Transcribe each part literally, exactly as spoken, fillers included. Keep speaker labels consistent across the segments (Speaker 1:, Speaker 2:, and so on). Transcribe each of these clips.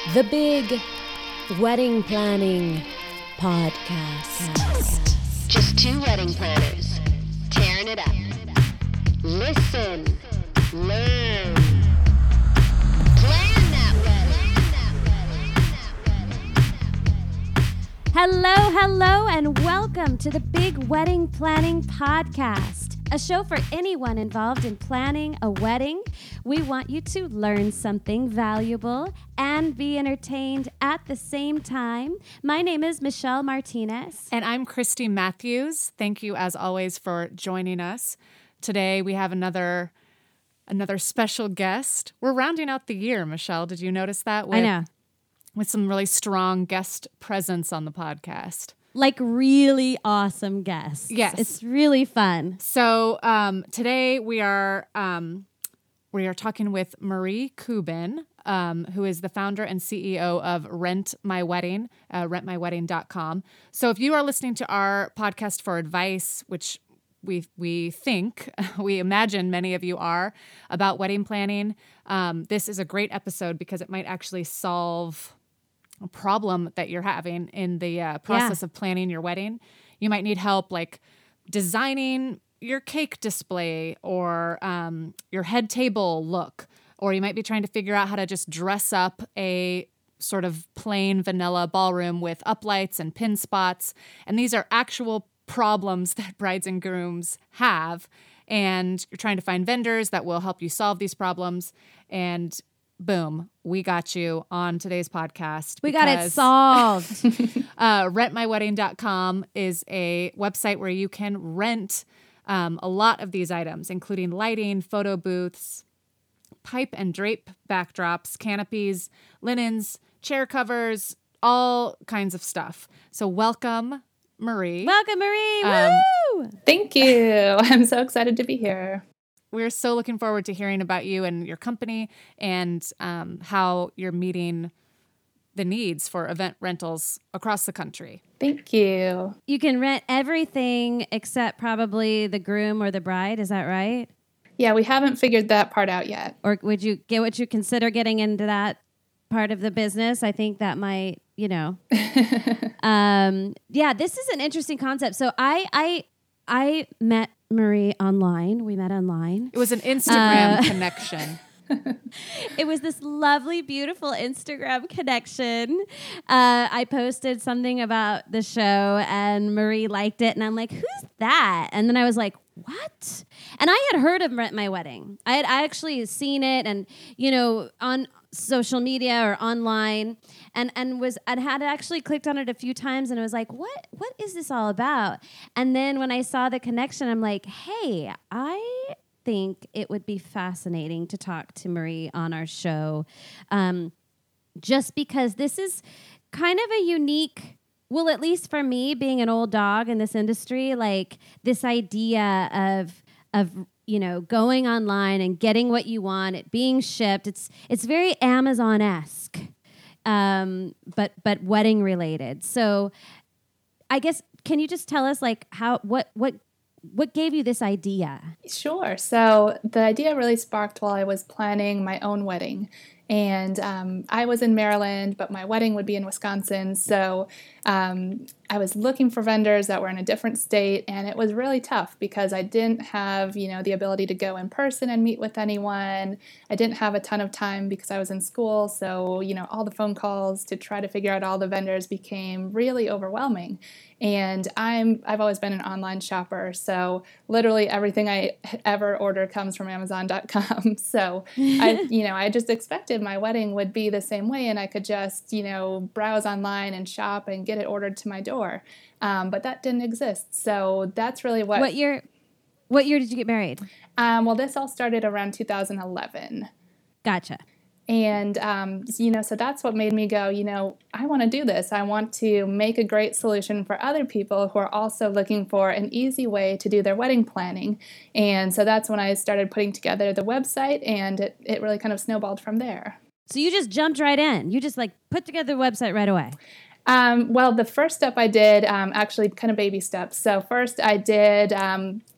Speaker 1: The Big Wedding Planning Podcast.
Speaker 2: Just two wedding planners tearing it up. Listen, learn, plan that wedding.
Speaker 3: Hello, hello, and welcome to the Big Wedding Planning Podcast, a show for anyone involved in planning a wedding. We want you to learn something valuable and be entertained at the same time. My name is Michelle Martinez.
Speaker 4: And I'm Christy Matthews. Thank you, as always, for joining us. Today, we have another another special guest. We're rounding out the year, Michelle. Did you notice that? With,
Speaker 3: I know.
Speaker 4: With some really strong guest presence on the podcast.
Speaker 3: Like really awesome guests.
Speaker 4: Yes.
Speaker 3: It's really fun.
Speaker 4: So um, today we are um, we are talking with Marie Kubin, um, who is the founder and C E O of Rent My Wedding, uh, rent my wedding dot com. So if you are listening to our podcast for advice, which we we think, we imagine many of you are, about wedding planning, um, this is a great episode because it might actually solve a problem that you're having in the uh, process
Speaker 3: Yeah.
Speaker 4: of planning your wedding. You might need help like designing your cake display or um, your head table look, or you might be trying to figure out how to just dress up a sort of plain vanilla ballroom with uplights and pin spots. And these are actual problems that brides and grooms have. And you're trying to find vendors that will help you solve these problems. And boom, we got you on today's podcast.
Speaker 3: We got it
Speaker 4: because,
Speaker 3: solved.
Speaker 4: uh, rent my wedding dot com is a website where you can rent um, a lot of these items, including lighting, photo booths, pipe and drape backdrops, canopies, linens, chair covers, all kinds of stuff. So welcome, Marie.
Speaker 3: Welcome, Marie.
Speaker 4: Um,
Speaker 3: Woo!
Speaker 5: Thank you. I'm so excited to be here.
Speaker 4: We're so looking forward to hearing about you and your company and um, how you're meeting the needs for event rentals across the country.
Speaker 5: Thank you.
Speaker 3: You can rent everything except probably the groom or the bride. Is that right?
Speaker 5: Yeah, we haven't figured that part out yet.
Speaker 3: Or would you get what you consider getting into that part of the business? I think that might, you know. um, yeah, this is an interesting concept. So I, I, I met Marie online. We met online.
Speaker 4: It was an Instagram
Speaker 3: Uh,
Speaker 4: connection.
Speaker 3: It was this lovely, beautiful Instagram connection. Uh, I posted something about the show and Marie liked it. And I'm like, who's that? And then I was like, what? And I had heard of Rent My Wedding. I had I actually seen it and, you know, on social media or online and, and was and had actually clicked on it a few times and it was like, what what is this all about? And then when I saw the connection, I'm like, hey, I think it would be fascinating to talk to Marie on our show, um, just because this is kind of a unique, well, at least for me, being an old dog in this industry, like this idea of of you know going online and getting what you want, it being shipped. It's it's very Amazon-esque, um, but but wedding related. So, I guess can you just tell us like how what what What gave you this idea?
Speaker 5: Sure. So the idea really sparked while I was planning my own wedding. And um, I was in Maryland, but my wedding would be in Wisconsin. So um, I was looking for vendors that were in a different state, and it was really tough because I didn't have, you know, the ability to go in person and meet with anyone. I didn't have a ton of time because I was in school. So, you know, all the phone calls to try to figure out all the vendors became really overwhelming. And I'm, I've always been an online shopper, so literally everything I ever order comes from Amazon dot com. So, I, you know, I just expected my wedding would be the same way, and I could just, you know, browse online and shop and get it ordered to my door. Um, but that didn't exist. So that's really what.
Speaker 3: What year? What year did you get married?
Speaker 5: Um, well, this all started around two thousand eleven.
Speaker 3: Gotcha.
Speaker 5: And, um, you know, so that's what made me go, you know, I want to do this. I want to make a great solution for other people who are also looking for an easy way to do their wedding planning. And so that's when I started putting together the website, and it, it really kind of snowballed from there.
Speaker 3: So you just jumped right in. You just like put together the website right away.
Speaker 5: Um, well, the first step I did, um, actually kind of baby steps. So first I did um,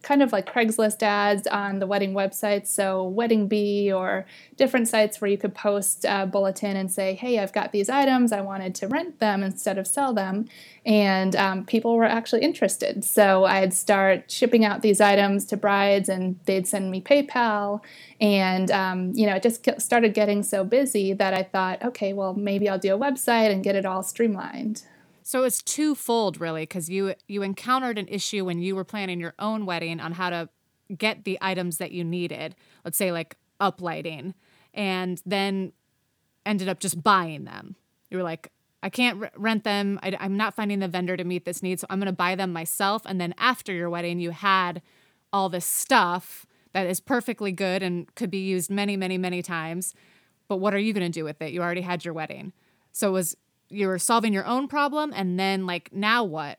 Speaker 5: kind of like Craigslist ads on the wedding websites, so Wedding Bee or different sites where you could post a bulletin and say, hey, I've got these items, I wanted to rent them instead of sell them. And um, people were actually interested. So I'd start shipping out these items to brides and they'd send me PayPal. And, um, you know, it just started getting so busy that I thought, okay, well, maybe I'll do a website and get it all streamlined.
Speaker 4: So it's twofold, really, because you you encountered an issue when you were planning your own wedding on how to get the items that you needed, let's say like uplighting, and then ended up just buying them. You were like, I can't r- rent them. I, I'm not finding the vendor to meet this need, so I'm going to buy them myself. And then after your wedding, you had all this stuff that is perfectly good and could be used many, many, many times. But what are you going to do with it? You already had your wedding. So it was you were solving your own problem, and then like, now what?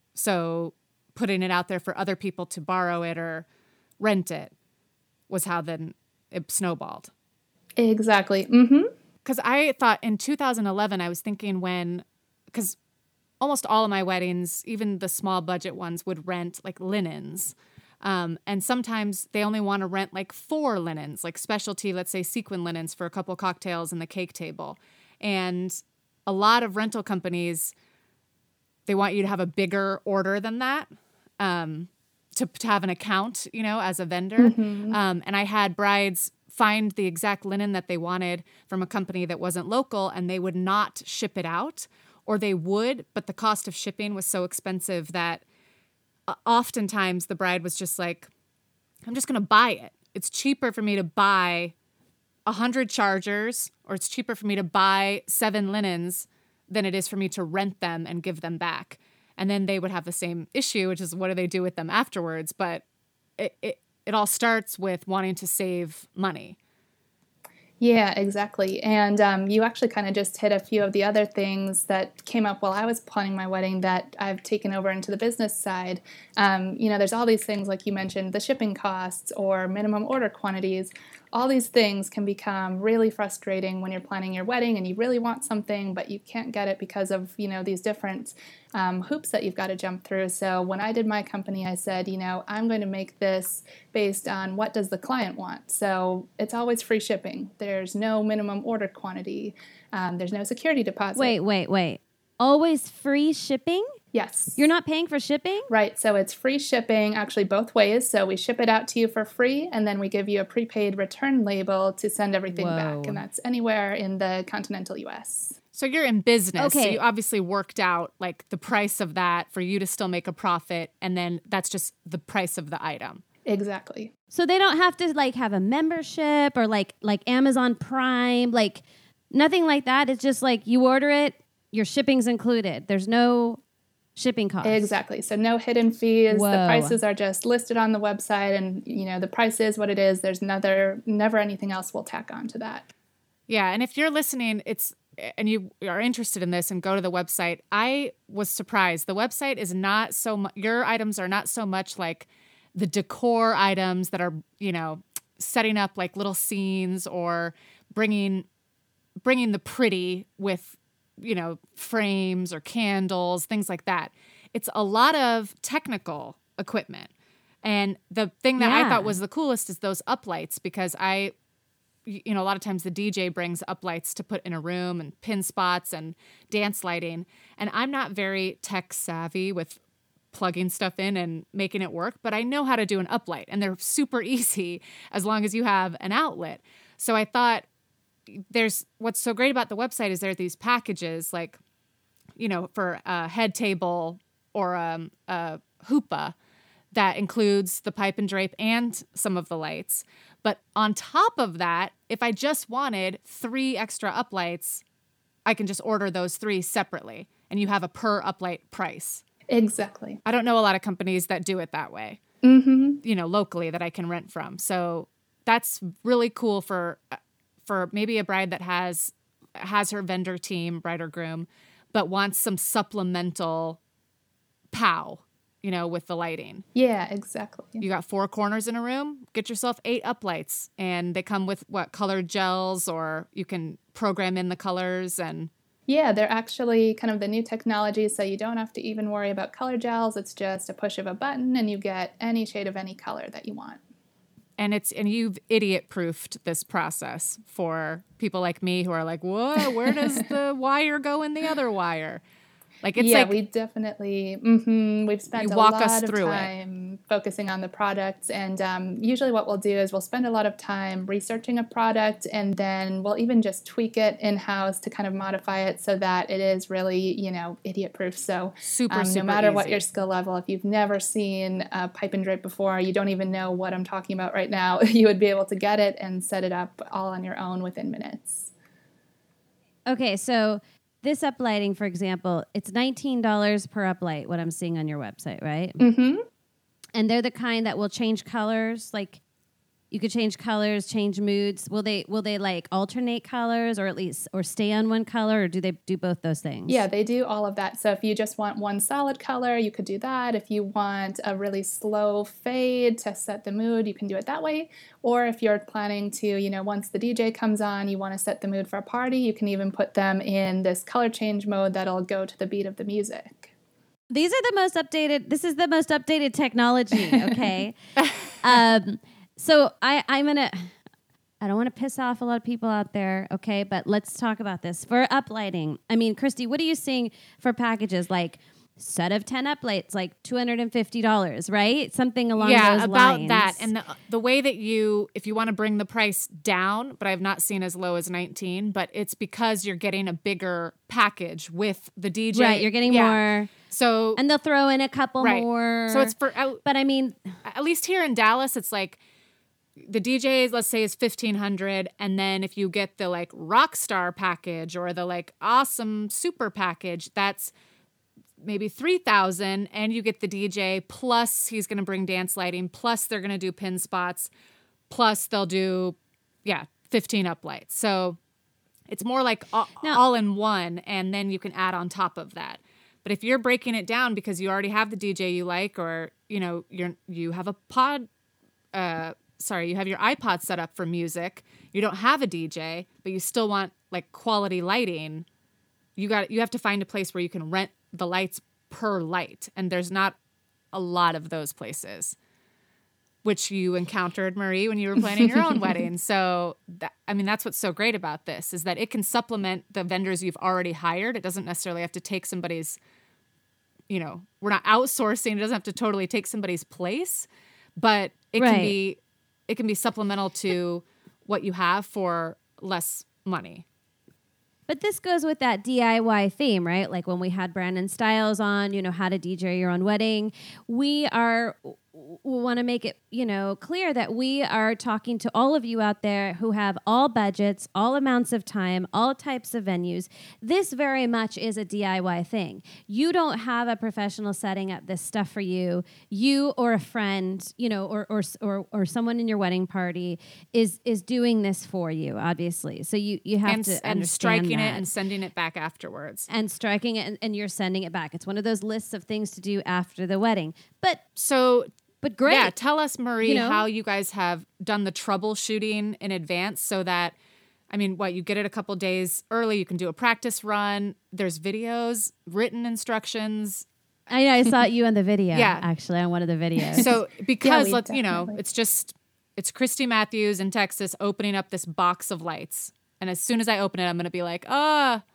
Speaker 4: So putting it out there for other people to borrow it or rent it was how then it snowballed.
Speaker 5: Exactly. Mm-hmm.
Speaker 4: Because I thought in two thousand eleven, I was thinking when, because almost all of my weddings, even the small budget ones, would rent like linens. Um, and sometimes they only want to rent like four linens, like specialty, let's say sequin linens for a couple cocktails and the cake table. And a lot of rental companies, they want you to have a bigger order than that, um, to, to have an account, you know, as a vendor. Mm-hmm. Um, and I had brides find the exact linen that they wanted from a company that wasn't local, and they would not ship it out, or they would, but the cost of shipping was so expensive that uh, oftentimes the bride was just like, I'm just going to buy it. It's cheaper for me to buy a hundred chargers, or it's cheaper for me to buy seven linens than it is for me to rent them and give them back. And then they would have the same issue, which is what do they do with them afterwards? But it, it, it all starts with wanting to save money.
Speaker 5: Yeah, exactly. And um, you actually kind of just hit a few of the other things that came up while I was planning my wedding that I've taken over into the business side. Um, you know, there's all these things, like you mentioned, the shipping costs or minimum order quantities. All these things can become really frustrating when you're planning your wedding and you really want something, but you can't get it because of, you know, these different um, hoops that you've got to jump through. So when I did my company, I said, you know, I'm going to make this based on what does the client want. So it's always free shipping. There's no minimum order quantity. Um, there's no security deposit.
Speaker 3: Wait, wait, wait. Always free shipping?
Speaker 5: Yes.
Speaker 3: You're not paying for shipping?
Speaker 5: Right. So it's free shipping actually both ways. So we ship it out to you for free, and then we give you a prepaid return label to send everything
Speaker 3: Whoa.
Speaker 5: back. And that's anywhere in the continental U S.
Speaker 4: So you're in business.
Speaker 3: Okay.
Speaker 4: So you obviously worked out like the price of that for you to still make a profit. And then that's just the price of the item.
Speaker 5: Exactly.
Speaker 3: So they don't have to like have a membership or like like Amazon Prime, like nothing like that. It's just like you order it, your shipping's included. There's no shipping costs.
Speaker 5: Exactly. So no hidden fees.
Speaker 3: Whoa.
Speaker 5: The prices are just listed on the website, and you know the price is what it is. There's never never anything else we'll tack on to that.
Speaker 4: Yeah, and if you're listening, it's and you are interested in this and go to the website, I was surprised. The website is not so much, your items are not so much like the decor items that are, you know, setting up like little scenes or bringing bringing the pretty with, you know, frames or candles, things like that. It's a lot of technical equipment. And the thing that
Speaker 3: Yeah.
Speaker 4: I thought was the coolest is those uplights, because I, you know, a lot of times the D J brings uplights to put in a room and pin spots and dance lighting. And I'm not very tech savvy with plugging stuff in and making it work, but I know how to do an uplight, and they're super easy as long as you have an outlet. So I thought, there's what's so great about the website is there are these packages like, you know, for a head table or um, a hoopah that includes the pipe and drape and some of the lights. But on top of that, if I just wanted three extra uplights, I can just order those three separately, and you have a per uplight price.
Speaker 5: Exactly.
Speaker 4: I don't know a lot of companies that do it that way,
Speaker 5: Mm-hmm.
Speaker 4: you know, locally that I can rent from. So that's really cool for for maybe a bride that has has her vendor team, bride or groom, but wants some supplemental pow, you know, with the lighting.
Speaker 5: Yeah, exactly.
Speaker 4: You got four corners in a room, get yourself eight uplights, and they come with what, colored gels, or you can program in the colors, and
Speaker 5: Yeah, they're actually kind of the new technology, so you don't have to even worry about color gels. It's just a push of a button and you get any shade of any color that you want.
Speaker 4: And it's and you've idiot proofed this process for people like me who are like, whoa, where does the wire go in the other wire? Like it's
Speaker 5: yeah,
Speaker 4: like
Speaker 5: we definitely mm-hmm, we've spent
Speaker 4: you
Speaker 5: a
Speaker 4: walk
Speaker 5: lot
Speaker 4: us
Speaker 5: of
Speaker 4: through it.
Speaker 5: time focusing on the products, and um, usually what we'll do is we'll spend a lot of time researching a product, and then we'll even just tweak it in house to kind of modify it so that it is really, you know, idiot proof. So
Speaker 4: super,
Speaker 5: um,
Speaker 4: super
Speaker 5: no matter what
Speaker 4: easy.
Speaker 5: your skill level, if you've never seen a pipe and drape before, you don't even know what I'm talking about right now, you would be able to get it and set it up all on your own within minutes.
Speaker 3: Okay, so this uplighting, for example, it's nineteen dollars per uplight, what I'm seeing on your website, right?
Speaker 5: Mm-hmm.
Speaker 3: And they're the kind that will change colors. Like you could change colors, change moods. Will they will they like alternate colors or at least or stay on one color, or do they do both those things?
Speaker 5: Yeah, they do all of that. So if you just want one solid color, you could do that. If you want a really slow fade to set the mood, you can do it that way. Or if you're planning to, you know, once the D J comes on, you want to set the mood for a party, you can even put them in this color change mode that'll go to the beat of the music.
Speaker 3: These are the most updated. This is the most updated technology. Okay. um, so I, I'm gonna. I don't want to piss off a lot of people out there. Okay, but let's talk about this for uplighting. I mean, Christy, what are you seeing for packages like set of ten uplights, like two hundred and fifty dollars, right? Something along
Speaker 4: yeah,
Speaker 3: those
Speaker 4: about
Speaker 3: lines.
Speaker 4: that. And the the way that you, if you want to bring the price down, but I've not seen as low as nineteen, but it's because you're getting a bigger package with the D J.
Speaker 3: Right, you're getting
Speaker 4: yeah.
Speaker 3: more.
Speaker 4: So
Speaker 3: And they'll throw in a couple
Speaker 4: right.
Speaker 3: more.
Speaker 4: So it's for at,
Speaker 3: But I mean,
Speaker 4: at least here in Dallas, it's like the D Js, let's say, is fifteen hundred, and then if you get the like rock star package or the like awesome super package, that's maybe three thousand, and you get the D J plus he's going to bring dance lighting, plus they're going to do pin spots, plus they'll do yeah fifteen uplights. So it's more like all,
Speaker 3: Now-
Speaker 4: all in one, and then you can add on top of that. But if you're breaking it down because you already have the D J you like, or you know you're you have a pod, uh, sorry, you have your iPod set up for music, you don't have a D J, but you still want like quality lighting, you got you have to find a place where you can rent the lights per light, and there's not a lot of those places, which you encountered, Marie, when you were planning your own wedding. So, that, I mean, that's what's so great about this is that it can supplement the vendors you've already hired. It doesn't necessarily have to take somebody's, you know, we're not outsourcing. It doesn't have to totally take somebody's place, but it
Speaker 3: Right.
Speaker 4: can be, it can be supplemental to what you have for less money.
Speaker 3: But this goes with that D I Y theme, right? Like when we had Brandon Stiles on, you know, how to D J your own wedding. We are we want to make it, you know, clear that we are talking to all of you out there who have all budgets, all amounts of time, all types of venues. This very much is a D I Y thing. You don't have a professional setting up this stuff for you. You or a friend, you know, or or or, or someone in your wedding party is is doing this for you, obviously. So you you have
Speaker 4: And,
Speaker 3: to
Speaker 4: and
Speaker 3: understand
Speaker 4: striking
Speaker 3: that.
Speaker 4: it and sending it back afterwards.
Speaker 3: and striking it and, and you're sending it back. It's one of those lists of things to do after the wedding. But
Speaker 4: So
Speaker 3: but great.
Speaker 4: yeah, tell us, Marie,
Speaker 3: You know?
Speaker 4: how you guys have done the troubleshooting in advance so that, I mean, what, you get it a couple days early, you can do a practice run, there's videos, written instructions.
Speaker 3: I know I saw you on the video.
Speaker 4: Yeah.
Speaker 3: Actually, on one of the videos.
Speaker 4: So because,
Speaker 5: we
Speaker 4: let's, you know,
Speaker 5: definitely-
Speaker 4: it's just, it's Christy Matthews in Texas opening up this box of lights. And as soon as I open it, I'm going to be like, ah,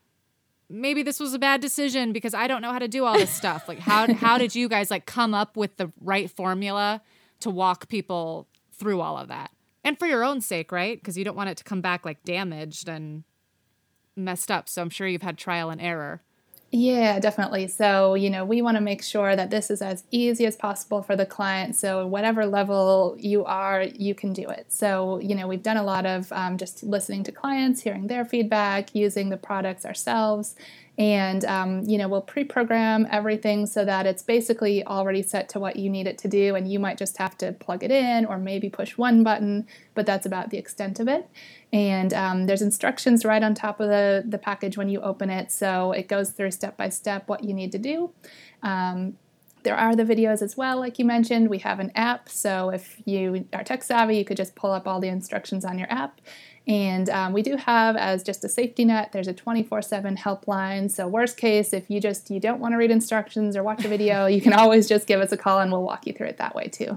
Speaker 4: maybe this was a bad decision because I don't know how to do all this stuff. Like, how how did you guys like come up with the right formula to walk people through all of that? And for your own sake, right? Because you don't want it to come back like damaged and messed up. So I'm sure you've had trial and error.
Speaker 5: Yeah, definitely. So, you know, we want to make sure that this is as easy as possible for the client. So, whatever level you are, you can do it. So, you know, we've done a lot of um, just listening to clients, hearing their feedback, using the products ourselves. And, um, you know, we'll pre-program everything so that it's basically already set to what you need it to do. And you might just have to plug it in or maybe push one button, but that's about the extent of it. And um, there's instructions right on top of the, the package when you open it. So it goes through step by step what you need to do. Um, There are the videos as well, like you mentioned. We have an app, so if you are tech savvy, you could just pull up all the instructions on your app. And um, we do have, as just a safety net, there's a twenty-four seven helpline. So worst case, if you just you don't want to read instructions or watch a video, you can always just give us a call and we'll walk you through it that way too.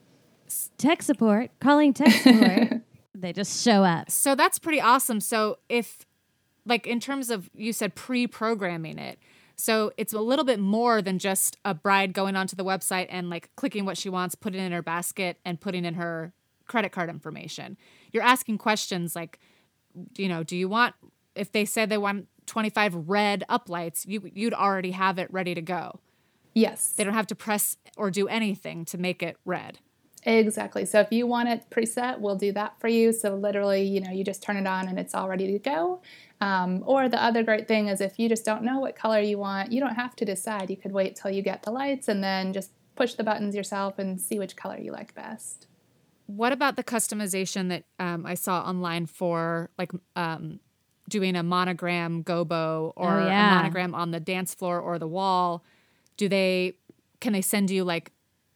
Speaker 3: Tech support, calling tech support. They just show up.
Speaker 4: So that's pretty awesome. So if, like, in terms of, you said pre-programming it, so it's a little bit more than just a bride going onto the website and like clicking what she wants, putting it in her basket and putting in her credit card information. You're asking questions like, you know, do you want, if they said they want twenty-five red uplights, you, you'd already have it ready to go.
Speaker 5: Yes.
Speaker 4: They don't have to press or do anything to make it red.
Speaker 5: Exactly. So if you want it preset, we'll do that for you. So literally, you know, you just turn it on and it's all ready to go. Um, or the other great thing is if you just don't know what color you want, you don't have to decide. You could wait till you get the lights and then just push the buttons yourself and see which color you like best.
Speaker 4: What about the customization that um, I saw online for like um, doing a monogram gobo or
Speaker 3: Oh, yeah.
Speaker 4: a monogram on the dance floor or the wall? Do they, can they send you like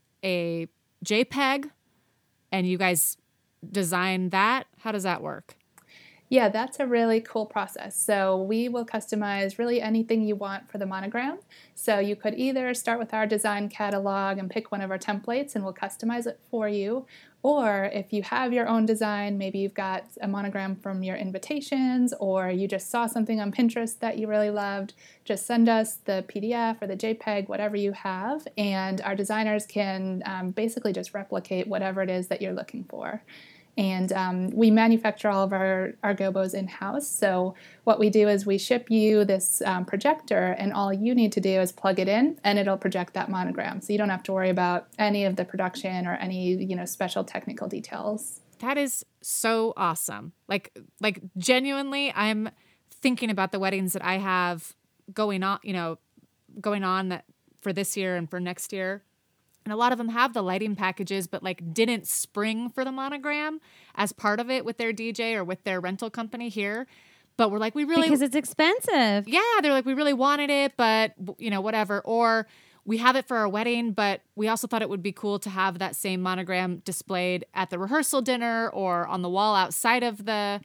Speaker 4: a JPEG and you guys design that? How does that work?
Speaker 5: Yeah, that's a really cool process. So we will customize really anything you want for the monogram. So you could either start with our design catalog and pick one of our templates and we'll customize it for you. Or if you have your own design, maybe you've got a monogram from your invitations or you just saw something on Pinterest that you really loved, just send us the P D F or the JPEG, whatever you have, and our designers can um, basically just replicate whatever it is that you're looking for. And um, we manufacture all of our, our gobos in-house. So what we do is we ship you this um, projector, and all you need to do is plug it in, and it'll project that monogram. So you don't have to worry about any of the production or any, you know, special technical details.
Speaker 4: That is so awesome. Like, like genuinely, I'm thinking about the weddings that I have going on, you know, going on that for this year and for next year. And a lot of them have the lighting packages, but like didn't spring for the monogram as part of it with their D J or with their rental company here. But we're like, we really...
Speaker 3: Because it's expensive.
Speaker 4: Yeah, they're like, we really wanted it, but, you know, whatever. Or we have it for our wedding, but we also thought it would be cool to have that same monogram displayed at the rehearsal dinner or on the wall outside of the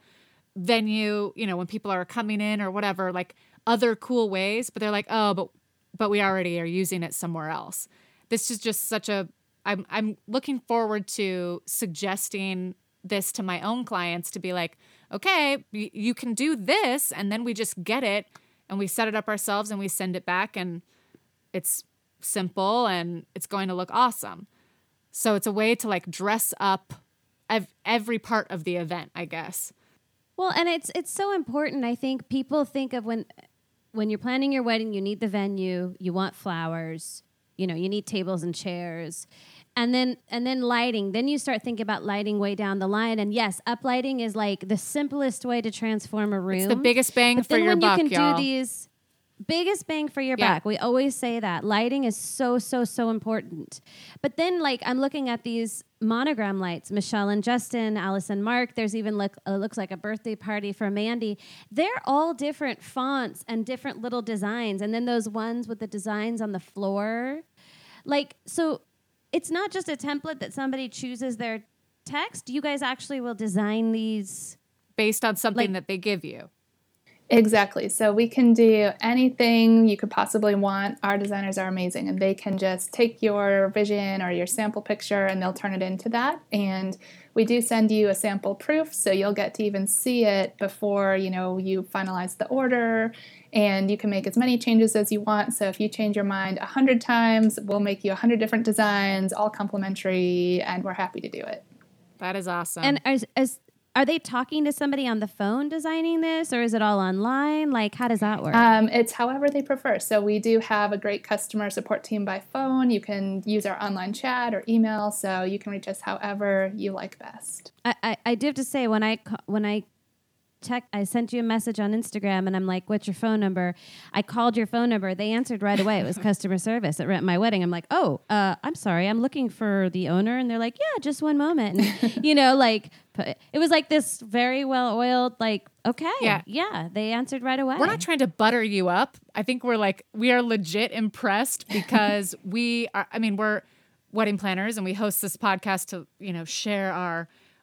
Speaker 4: venue, you know, when people are coming in or whatever, like other cool ways. But they're like, oh, but but we already are using it somewhere else. This is just such a, I'm, I'm looking forward to suggesting this to my own clients to be like, okay, y- you can do this. And then we just get it and we set it up ourselves and we send it back and it's simple and it's going to look awesome. So it's a way to like dress up ev- every part of the event, I guess.
Speaker 3: Well, and it's it's so important. I think people think of when when you're planning your wedding, you need the venue, you want flowers, you know, you need tables and chairs. And then and then lighting. Then you start thinking about lighting way down the line. And yes, uplighting is like the simplest way to transform a room.
Speaker 4: It's the biggest bang
Speaker 3: but
Speaker 4: for
Speaker 3: then
Speaker 4: your
Speaker 3: when
Speaker 4: buck,
Speaker 3: you can
Speaker 4: y'all.
Speaker 3: do these biggest bang for your
Speaker 4: Yeah.
Speaker 3: buck. We always say that. Lighting is so, so, so important. But then like I'm looking at these monogram lights, Michelle and Justin, Alice and Mark. There's even look uh, looks like a birthday party for Mandy. They're all different fonts and different little designs. And then those ones with the designs on the floor. Like, so it's not just a template that somebody chooses their text. You guys actually will design these.
Speaker 4: Based on something
Speaker 3: Like-
Speaker 4: that they give you.
Speaker 5: Exactly. So we can do anything you could possibly want. Our designers are amazing, and they can just take your vision or your sample picture and they'll turn it into that. And we do send you a sample proof, so you'll get to even see it before, you know, you finalize the order, and you can make as many changes as you want. So if you change your mind a hundred times, we'll make you a hundred different designs, all complimentary, and we're happy to do it.
Speaker 4: That is awesome.
Speaker 3: And as, as are they talking to somebody on the phone designing this, or is it all online? Like, how does that work?
Speaker 5: Um, it's however they prefer. So we do have a great customer support team by phone. You can use our online chat or email, so you can reach us however you like best.
Speaker 3: I, I, I do have to say when I ca- when I check, I sent you a message on Instagram and I'm like, "What's your phone number?" I called your phone number. They answered right away. It was customer service at Rent My Wedding. I'm like, "Oh, uh, I'm sorry. I'm looking for the owner." And they're like, "Yeah, just one moment." And, you know, like pu- it was like this very well oiled. Like, okay,
Speaker 4: Yeah.
Speaker 3: yeah. They answered right away.
Speaker 4: We're not trying to butter you up. I think we're like, we are legit impressed because we are, I mean, we're wedding planners and we host this podcast to, you know, share our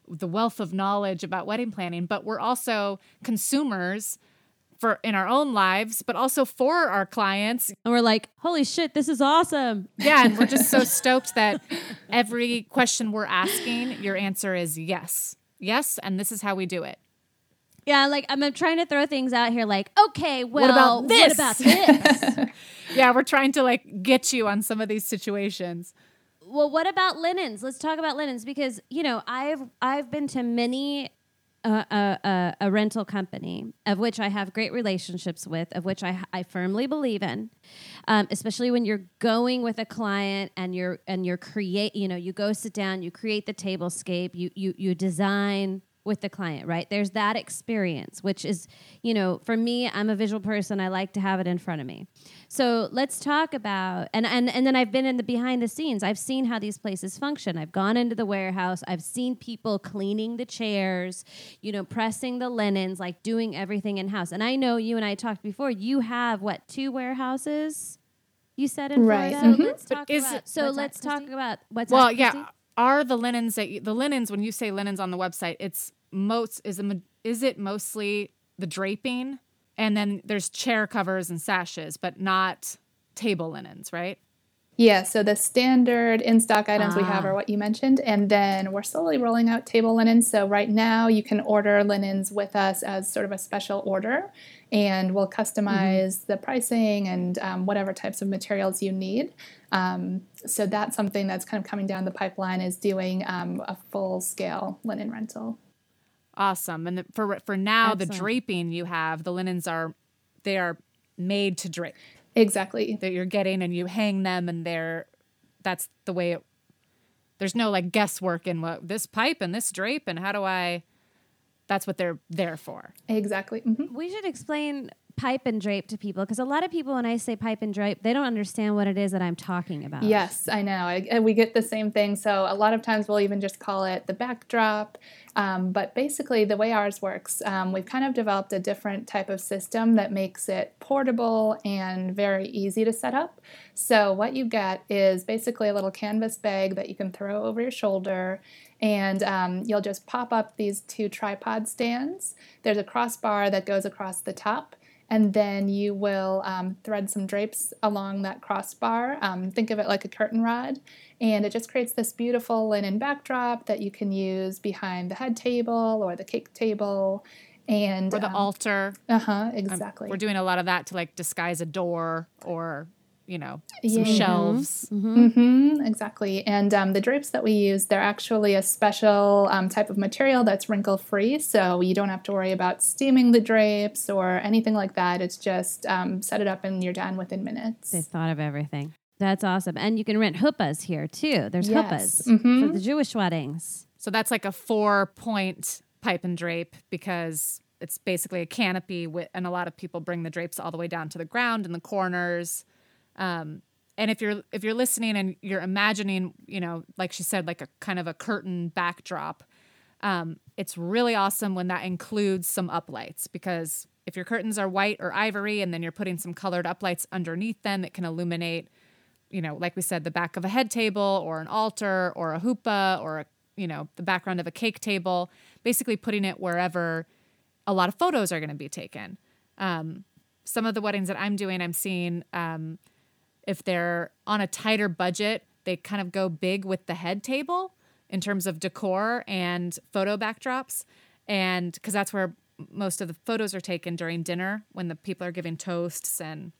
Speaker 4: the wealth of knowledge about wedding planning, but we're also consumers for in our own lives, but also for our clients.
Speaker 3: And we're like, holy shit, this is awesome.
Speaker 4: Yeah, and we're just so stoked that every question we're asking, your answer is yes. Yes, and this is how we do it.
Speaker 3: Yeah, like I'm, I'm trying to throw things out here like, okay, well,
Speaker 4: What about this?
Speaker 3: What about this?
Speaker 4: Yeah, we're trying to like get you on some of these situations.
Speaker 3: Well, what about linens? Let's talk about linens because, you know, I've I've been to many uh, uh, uh, a rental company of which I have great relationships with, of which I I firmly believe in, um, especially when you're going with a client and you're and you're create, you know, you go sit down, you create the tablescape, you you you design with the client, right? There's that experience, which is, you know, for me, I'm a visual person. I like to have it in front of me. So let's talk about, and, and, and then I've been in the behind the scenes. I've seen how these places function. I've gone into the warehouse. I've seen people cleaning the chairs, you know, pressing the linens, like doing everything in house. And I know you and I talked before, you have what, two warehouses you said in
Speaker 5: Right.
Speaker 3: Florida?
Speaker 5: Mhm.
Speaker 3: So let's
Speaker 4: But
Speaker 3: talk
Speaker 4: is
Speaker 3: about,
Speaker 4: it-
Speaker 3: so
Speaker 4: what's that,
Speaker 3: let's talk
Speaker 4: Christy?
Speaker 3: about what's
Speaker 4: Well,
Speaker 3: that,
Speaker 4: yeah,
Speaker 3: Christy?
Speaker 4: are the linens that you, the linens when you say linens on the website, it's most is the is it mostly the draping, and then there's chair covers and sashes, but not table linens, right?
Speaker 5: Yeah, so the standard in-stock items we have
Speaker 3: Ah.
Speaker 5: are what you mentioned, and then we're slowly rolling out table linens. So right now you can order linens with us as sort of a special order, and we'll customize the pricing and um, whatever types of materials you need. Um, so that's something that's kind of coming down the pipeline is doing um, a full-scale linen rental.
Speaker 4: Awesome. And the, for for now, the
Speaker 3: Excellent.
Speaker 4: draping you have, the linens are they are made to drape.
Speaker 5: Exactly.
Speaker 4: That you're getting, and you hang them, and they're that's the way it. There's no like guesswork in what this pipe and this drape and how do I. That's what they're there for.
Speaker 5: Exactly. Mhm.
Speaker 3: We should explain pipe and drape to people because a lot of people, when I say pipe and drape, they don't understand what it is that I'm talking about.
Speaker 5: Yes, I know. I, and we get the same thing. So a lot of times we'll even just call it the backdrop. Um, but basically, the way ours works, um, we've kind of developed a different type of system that makes it portable and very easy to set up. So what you get is basically a little canvas bag that you can throw over your shoulder. And um, you'll just pop up these two tripod stands. There's a crossbar that goes across the top. And then you will um, thread some drapes along that crossbar. Um, think of it like a curtain rod. And it just creates this beautiful linen backdrop that you can use behind the head table or the cake table. And
Speaker 4: Or the
Speaker 5: um,
Speaker 4: altar.
Speaker 5: Uh-huh,
Speaker 4: Um,
Speaker 5: exactly.
Speaker 4: we're doing a lot of that to like disguise a door or, you know, some
Speaker 5: Yeah.
Speaker 4: shelves.
Speaker 5: Mm-hmm, exactly. And um, the drapes that we use, they're actually a special um, type of material that's wrinkle-free, so you don't have to worry about steaming the drapes or anything like that. It's just um, set it up and you're done within minutes.
Speaker 3: They thought of everything. That's awesome. And you can rent huppahs here too. There's
Speaker 5: Yes.
Speaker 3: huppahs
Speaker 5: Mhm.
Speaker 3: for the Jewish weddings.
Speaker 4: So that's like a four point pipe and drape because it's basically a canopy with, and a lot of people bring the drapes all the way down to the ground in the corners. Um, and if you're if you're listening and you're imagining, you know, like she said, like a kind of a curtain backdrop, um, it's really awesome when that includes some uplights because if your curtains are white or ivory and then you're putting some colored uplights underneath them, it can illuminate, you know, like we said, the back of a head table or an altar or a hoopah or, a, you know, the background of a cake table, basically putting it wherever a lot of photos are going to be taken. Um, some of the weddings that I'm doing, I'm seeing um, if they're on a tighter budget, they kind of go big with the head table in terms of decor and photo backdrops. And because that's where most of the photos are taken during dinner when the people are giving toasts and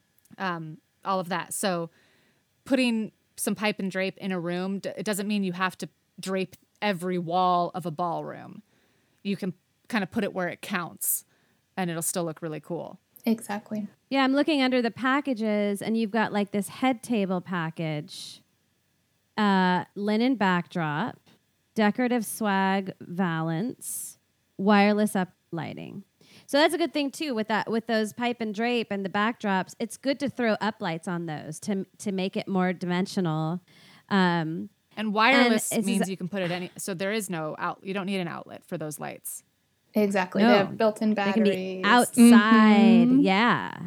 Speaker 4: um, all of that. So putting some pipe and drape in a room, it doesn't mean you have to drape every wall of a ballroom. You can kind of put it where it counts and it'll still look really cool.
Speaker 5: Exactly.
Speaker 3: Yeah, I'm looking under the packages, and you've got like this head table package, uh, linen backdrop, decorative swag valance, wireless uplighting. So that's a good thing too with that with those pipe and drape and the backdrops. It's good to throw uplights on those to to make it more dimensional. Um,
Speaker 4: And wireless
Speaker 3: And it's-
Speaker 4: means you can put it any, so there is no out, you don't need an outlet for those lights.
Speaker 5: Exactly.
Speaker 3: No,
Speaker 5: They have built-in
Speaker 3: they
Speaker 5: batteries.
Speaker 3: can be outside.
Speaker 5: Mhm.
Speaker 3: Yeah.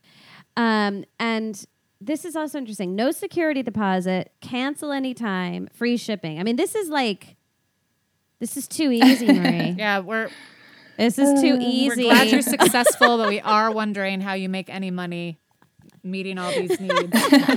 Speaker 3: Um, and this is also interesting. No security deposit, cancel anytime, free shipping. I mean, this is like This is too easy, Marie.
Speaker 4: Yeah, we're
Speaker 3: This is too
Speaker 4: we're
Speaker 3: easy.
Speaker 4: glad you're successful, but we are wondering how you make any money meeting all these needs.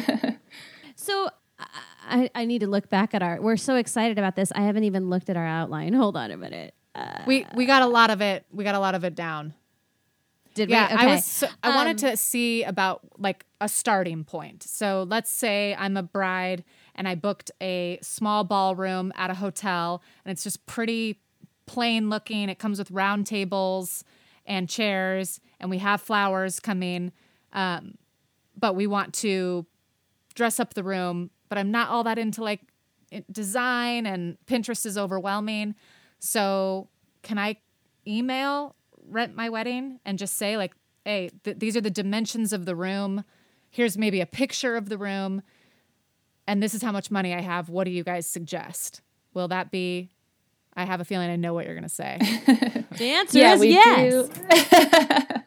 Speaker 3: So I, I need to look back at our. We're so excited about this. I haven't even looked at our outline. Hold on a minute. Uh,
Speaker 4: We we got a lot of it. We got a lot of it down.
Speaker 3: did
Speaker 4: Yeah,
Speaker 3: we? Okay.
Speaker 4: I was. So, I
Speaker 3: Um,
Speaker 4: wanted to see about like a starting point. So let's say I'm a bride and I booked a small ballroom at a hotel, and it's just pretty plain looking. It comes with round tables and chairs, and we have flowers coming. Um, but we want to dress up the room. But I'm not all that into like it- design, and Pinterest is overwhelming. So can I email Rent My Wedding and just say like, hey, th- these are the dimensions of the room. Here's maybe a picture of the room. And this is how much money I have. What do you guys suggest? Will that be, I have a feeling I know what you're going to say.
Speaker 3: The answer
Speaker 5: Yeah,
Speaker 3: is
Speaker 5: we
Speaker 3: yes.
Speaker 5: do.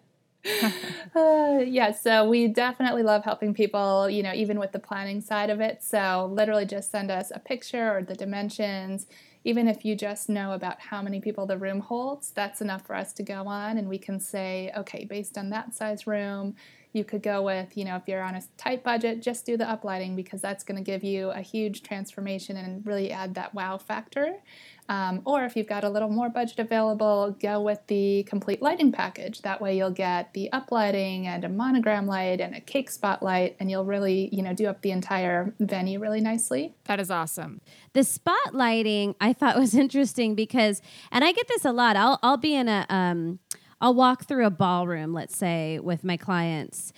Speaker 5: Uh, yeah, so we definitely love helping people, you know, even with the planning side of it. So literally just send us a picture or the dimensions. Even if you just know about how many people the room holds, that's enough for us to go on, and we can say, okay, based on that size room, you could go with, you know, if you're on a tight budget, just do the uplighting, because that's going to give you a huge transformation and really add that wow factor. Um, or if you've got a little more budget available, go with the complete lighting package. That way you'll get the uplighting and a monogram light and a cake spotlight, and you'll really, you know, do up the entire venue really nicely.
Speaker 4: That is awesome.
Speaker 3: The spotlighting I thought was interesting because, and I get this a lot. I'll I'll be in a um, I'll walk through a ballroom, let's say, with my clients,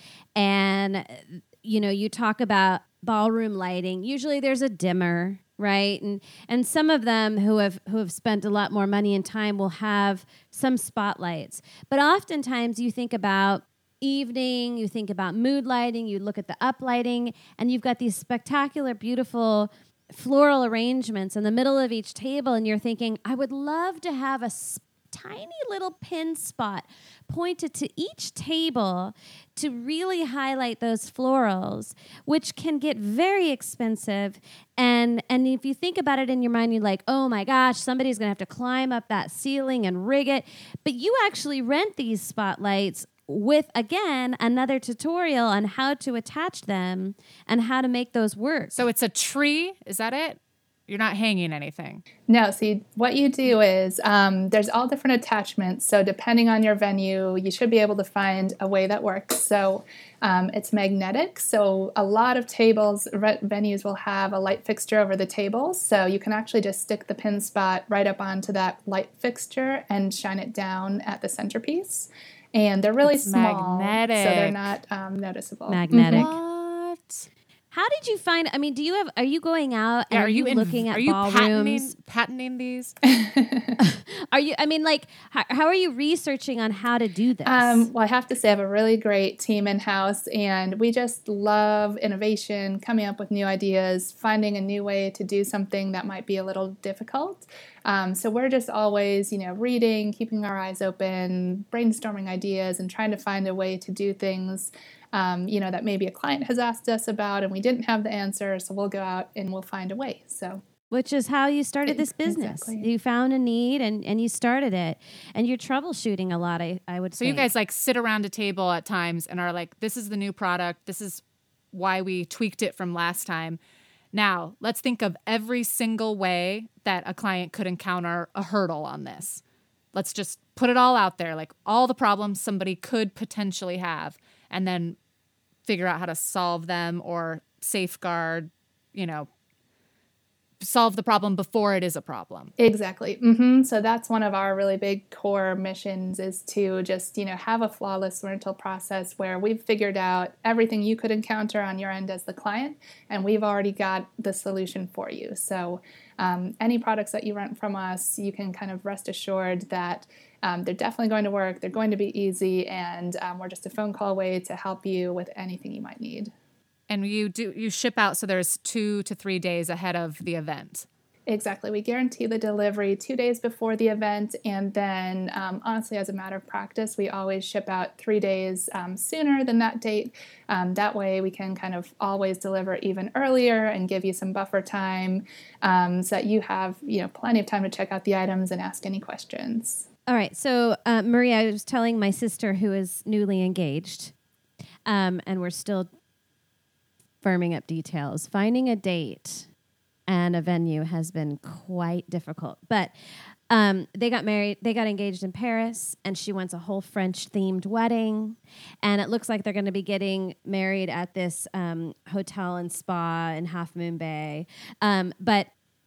Speaker 3: and you know, you talk about ballroom lighting. Usually, there's a dimmer, right? And and some of them who have who have spent a lot more money and time will have some spotlights. But oftentimes, you think about evening, you think about mood lighting, you look at the uplighting, and you've got these spectacular, beautiful floral arrangements in the middle of each table, and you're thinking, I would love to have a s- tiny little pin spot pointed to each table to really highlight those florals, which can get very expensive. And and if you think about it in your mind, you're like, oh my gosh, somebody's gonna have to climb up that ceiling and rig it. But you actually rent these spotlights with, again, another tutorial on how to attach them and how to make those work.
Speaker 4: So it's a tree. Is that it? You're not hanging anything.
Speaker 5: No, see, what you do is um, there's all different attachments. So depending on your venue, you should be able to find a way that works. So um, it's magnetic. So a lot of tables, re- venues will have a light fixture over the table. So you can actually just stick the pin spot right up onto that light fixture and shine it down at the centerpiece. And they're really
Speaker 4: It's
Speaker 5: small,
Speaker 4: magnetic.
Speaker 5: so they're not um, noticeable.
Speaker 3: Magnetic.
Speaker 4: What?
Speaker 3: How did you find? I mean, do you have? Are you going out and
Speaker 4: Yeah,
Speaker 3: are, you,
Speaker 4: in-
Speaker 3: looking at
Speaker 4: are you patenting,
Speaker 3: ballrooms?
Speaker 4: patenting these?
Speaker 3: Are you? I mean, like, how, how are you researching on how to do this?
Speaker 5: Um, well, I have to say I have a really great team in-house, and we just love innovation, coming up with new ideas, finding a new way to do something that might be a little difficult. Um, so we're just always, you know, reading, keeping our eyes open, brainstorming ideas, and trying to find a way to do things, um, you know, that maybe a client has asked us about and we didn't have the answer, so we'll go out and we'll find a way. So.
Speaker 3: Which is how you started this business.
Speaker 5: Exactly.
Speaker 3: You found a need and, and you started it. And you're troubleshooting a lot, I, I would
Speaker 4: So
Speaker 3: say.
Speaker 4: you guys like sit around a table at times and are like, this is the new product. This is why we tweaked it from last time. Now, let's think of every single way that a client could encounter a hurdle on this. Let's just put it all out there, like all the problems somebody could potentially have, and then figure out how to solve them or safeguard, you know, solve the problem before it is a problem.
Speaker 5: Exactly. hmm So that's one of our really big core missions, is to just, you know, have a flawless rental process where we've figured out everything you could encounter on your end as the client, and we've already got the solution for you. So um, any products that you rent from us, you can kind of rest assured that um, they're definitely going to work, they're going to be easy, and um, we're just a phone call away to help you with anything you might need.
Speaker 4: And you do you ship out, so there's two to three days ahead of the event.
Speaker 5: Exactly. We guarantee the delivery two days before the event. And then, um, honestly, as a matter of practice, we always ship out three days um, sooner than that date. Um, that way, we can kind of always deliver even earlier and give you some buffer time um, so that you have, you know, plenty of time to check out the items and ask any questions.
Speaker 3: All right. So, uh, Maria, I was telling my sister who is newly engaged, um, and we're still firming up details. Finding a date and a venue has been quite difficult. But um, they got married, they got engaged in Paris, and she wants a whole French-themed wedding. And it looks like they're going to be getting married at this um, hotel and spa in Half Moon Bay. Um, but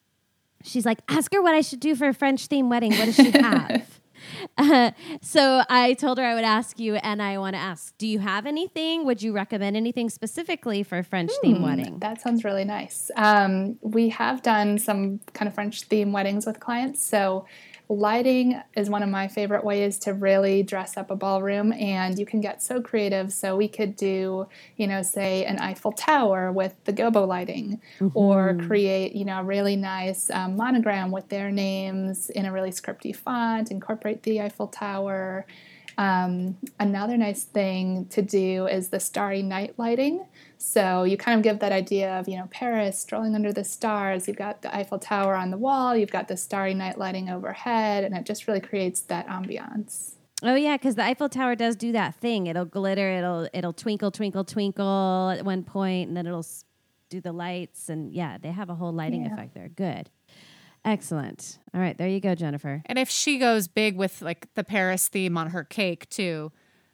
Speaker 3: she's like, ask her what I should do for a French-themed wedding. What does she have? Uh, so I told her I would ask you, and I want to ask, do you have anything? Would you recommend anything specifically for a French theme
Speaker 5: Hmm,
Speaker 3: wedding?
Speaker 5: That sounds really nice. Um, we have done some kind of French theme weddings with clients. So lighting is one of my favorite ways to really dress up a ballroom, and you can get so creative. So we could do, you know, say an Eiffel Tower with the gobo lighting, mm-hmm. or create, you know, a really nice um, monogram with their names in a really scripty font, incorporate the Eiffel Tower. Um, another nice thing to do is the starry night lighting. So you kind of give that idea of, you know, Paris strolling under the stars. You've got the Eiffel Tower on the wall. You've got the starry night lighting overhead, and it just really creates that ambiance.
Speaker 3: Oh yeah, because the Eiffel Tower does do that thing. It'll glitter. It'll it'll twinkle, twinkle, twinkle at one point, and then it'll s- do the lights. And yeah, they have a whole lighting
Speaker 5: Yeah.
Speaker 3: effect there. Good. Excellent. All right, there you go, Jennifer.
Speaker 4: And if she goes big with like the Paris theme on her cake too,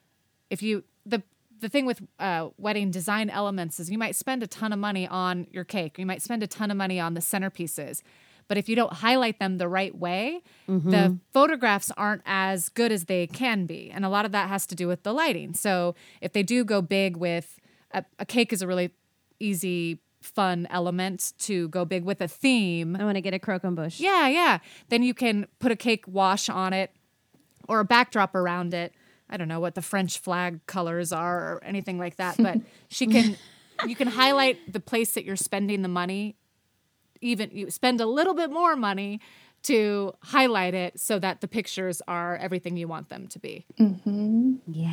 Speaker 4: if you the the thing with uh, wedding design elements is you might spend a ton of money on your cake. You might spend a ton of money on the centerpieces. But if you don't highlight them the right way, mm-hmm. the photographs aren't as good as they can be. And a lot of that has to do with the lighting. So if they do go big with a, a cake is a really easy fun element to go big with a theme.
Speaker 3: I want to get a croquembouche.
Speaker 4: Yeah, yeah. Then you can put a cake wash on it or a backdrop around it. I don't know what the French flag colors are or anything like that, but she can you can highlight the place that you're spending the money. Even you spend a little bit more money to highlight it so that the pictures are everything you want them to be.
Speaker 5: Mm-hmm.
Speaker 3: Yeah.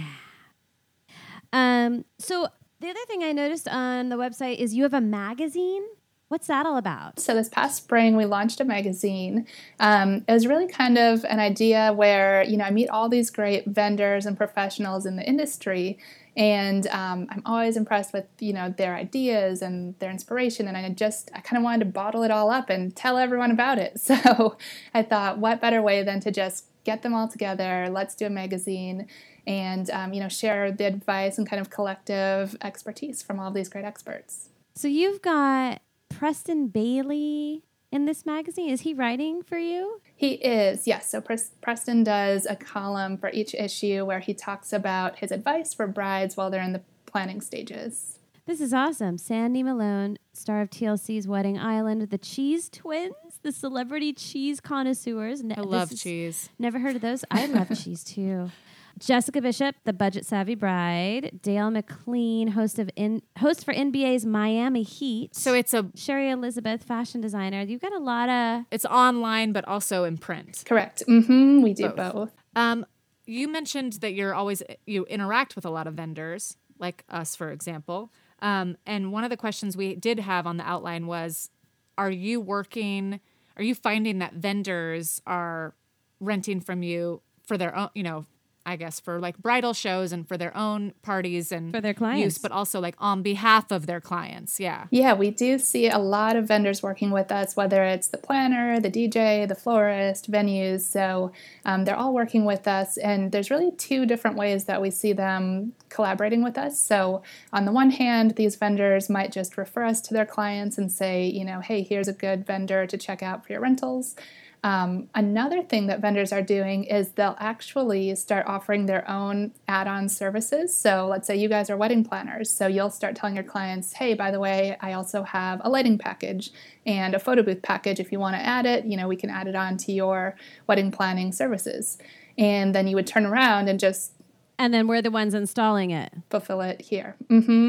Speaker 3: Um so the other thing I noticed on the website is you have a magazine. What's that all about?
Speaker 5: So this past spring, we launched a magazine. Um, it was really kind of an idea where, you know, I meet all these great vendors and professionals in the industry, and um, I'm always impressed with, you know, their ideas and their inspiration, and I just, I kind of wanted to bottle it all up and tell everyone about it. So I thought, what better way than to just get them all together, let's do a magazine, and, um, you know, share the advice and kind of collective expertise from all of these great experts.
Speaker 3: So you've got Preston Bailey in this magazine. Is he writing for you?
Speaker 5: He is, yes. So Pres- Preston does a column for each issue where he talks about his advice for brides while they're in the planning stages.
Speaker 3: This is awesome. Sandy Malone, star of T L C's Wedding Island, the Cheese Twins, the celebrity cheese connoisseurs. Ne-
Speaker 4: I love
Speaker 3: is,
Speaker 4: cheese.
Speaker 3: Never heard of those. I love cheese too. Jessica Bishop, the budget savvy bride. Dale McLean, host of in, host for N B A's Miami Heat.
Speaker 4: So it's a
Speaker 3: Sherry Elizabeth, fashion designer. You've got a lot of.
Speaker 4: it's online, but also in print.
Speaker 5: Correct. Mm-hmm. We do
Speaker 4: Both.
Speaker 5: both.
Speaker 4: Um, you mentioned that you're always you interact with a lot of vendors, like us, for example. Um, and one of the questions we did have on the outline was, are you working? Are you finding that vendors are renting from you for their own, you know, I guess for like bridal shows and for their own parties and
Speaker 3: For their clients.
Speaker 4: use, but also like on behalf of their clients. Yeah.
Speaker 5: Yeah, we do see a lot of vendors working with us, whether it's the planner, the D J, the florist, venues. So um, they're all working with us. And there's really two different ways that we see them collaborating with us. So on the one hand, these vendors might just refer us to their clients and say, you know, hey, here's a good vendor to check out for your rentals. Um, another thing that vendors are doing is they'll actually start offering their own add-on services. So let's say you guys are wedding planners. So you'll start telling your clients, hey, by the way, I also have a lighting package and a photo booth package. If you want to add it, you know, we can add it on to your wedding planning services. And then you would turn around and just
Speaker 3: And then we're the ones installing it.
Speaker 5: fulfill it here. Mm-hmm.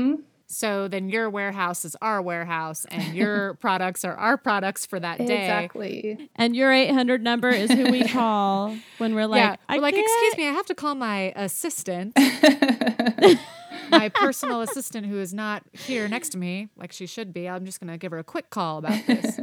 Speaker 4: So then your warehouse is our warehouse and your products are our products for that day.
Speaker 5: Exactly.
Speaker 3: And your eight hundred number is who we call when we're like,
Speaker 4: yeah.
Speaker 3: I
Speaker 4: We're like,
Speaker 3: can't.
Speaker 4: excuse me, I have to call my assistant. My personal assistant who is not here next to me like she should be. I'm just going to give her a quick call about this.